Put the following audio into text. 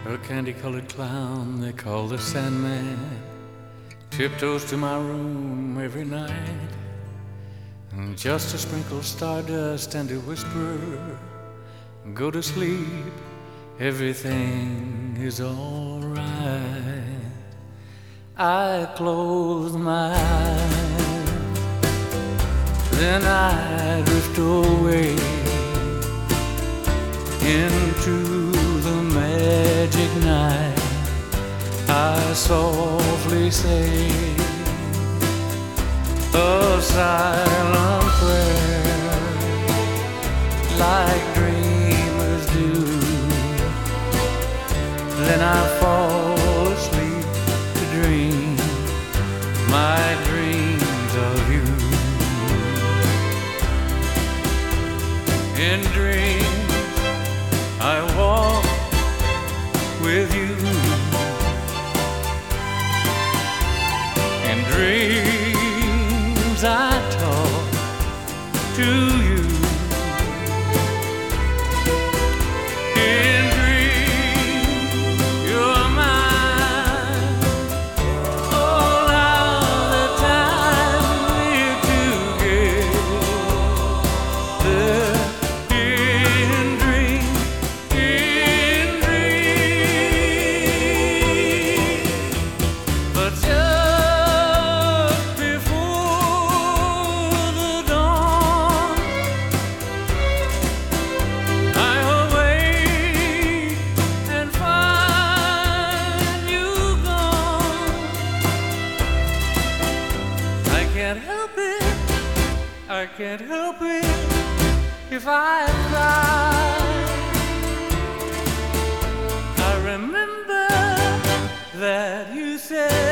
A candy-colored clown they call the Sandman tiptoes to my room every night, and just to sprinkle stardust and to whisper, go to sleep, everything is all right. I close my eyes, then I drift away into the magic night. I softly say a silent prayer, like dreamers do. Then I fall asleep to dream my dreams of you. In dreams I walk with you. In dreams I talk to you. In dreams you're mine. All of the time we're together. In dreams, but just before the dawn, I awake and find you gone. I can't help it, I can't help it if I cry. I remember that you said